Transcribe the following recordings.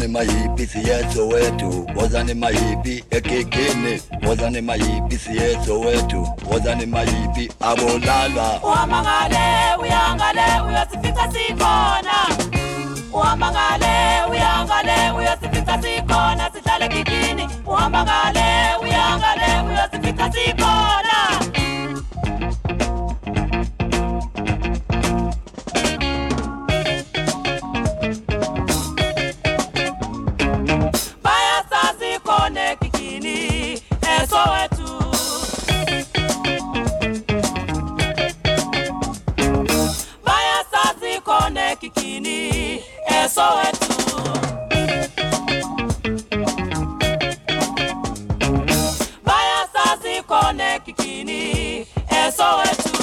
Wazani mayipi siyeso wetu, wazani mayipi ekekene, wazani mayipi siyeso wetu, wazani mayipi abolala. Uamangale, uyangale, uyosifika sikona. Uamangale, uyangale, uyosifika sikona, sitale kikini. Uamangale, uyangale, uyosifika sikona. Baya sasi kone kikini, eso wetu. Baya sasi kone kikini, eso wetu. Baya sasi kone kikini, eso wetu.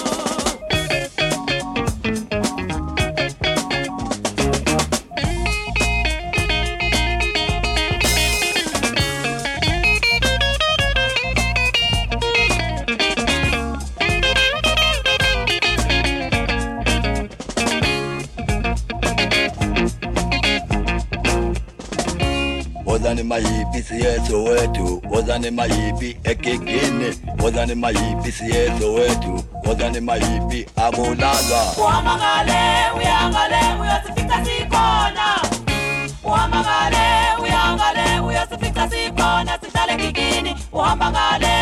Wazani mayipi siyeso wetu, wazani mayipi ekekene, wazani mayipi siyeso wetu, wazani mayipi abolala. Uamangale, uyangale, uyosifika sikona. Uamangale, uyangale, uyosifika sikona, sitale kikini. Uamangale,